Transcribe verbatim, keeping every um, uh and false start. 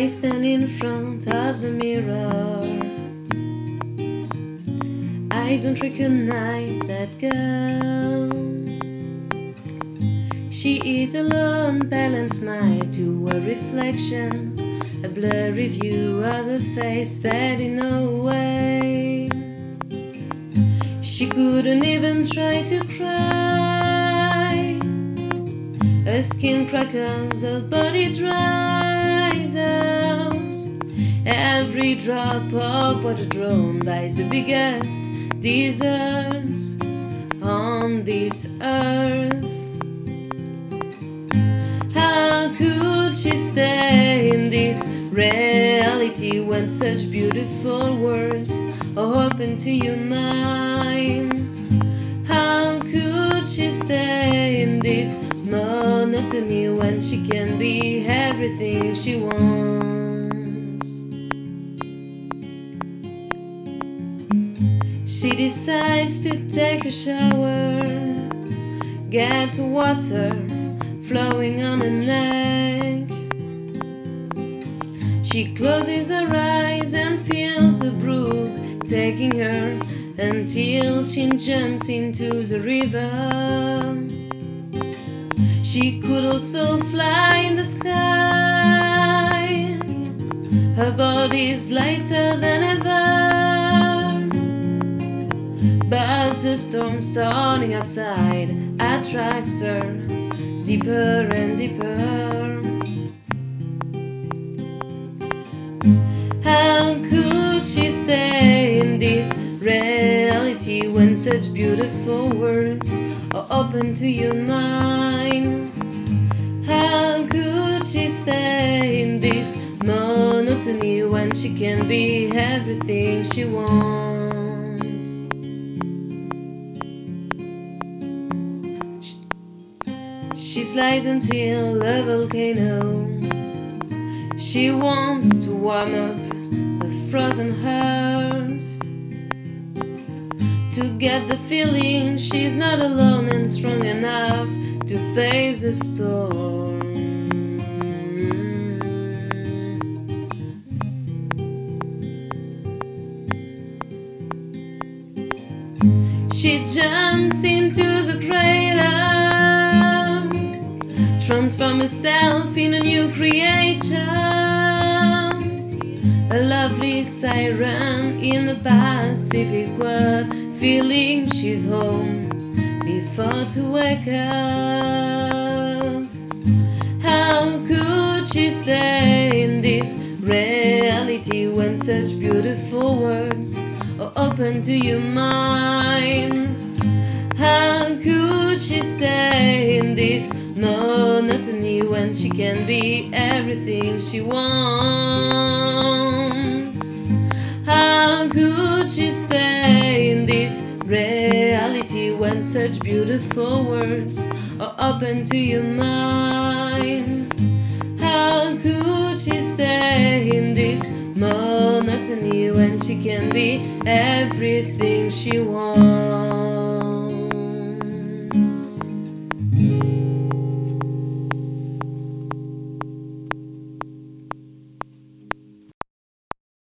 stand in front of the mirror. I don't recognize that girl. She is alone, pale and smile to a reflection, a blurry view of the face fading away. She couldn't even try to cry. Her skin crackles, her body dries out. Every drop of water drawn by the biggest deserts on this earth. How could she stay in this reality when such beautiful words are open to your mind? How could she stay in this monotony when she can be everything she wants? She decides to take a shower, get water flowing on her neck. She closes her eyes and feels the brook taking her until she jumps into the river. She could also fly in the sky. Her body's lighter than ever, but the storm starting outside attracts her deeper and deeper. How could she stay in this reality when such beautiful words are open to your mind? How could she stay in this monotony when she can be everything she wants? She slides until a volcano. She wants to warm up her frozen heart, to get the feeling she's not alone and strong enough to face the storm. She jumps into the crater, transform herself in a new creature, a lovely siren in the Pacific world, feeling she's home before to wake up. How could she stay in this reality when such beautiful words are open to your mind? How could she stay in this monotony when she can be everything she wants? How could she stay in this reality when such beautiful words are open to your mind? How could she stay in this monotony when she can be everything she wants?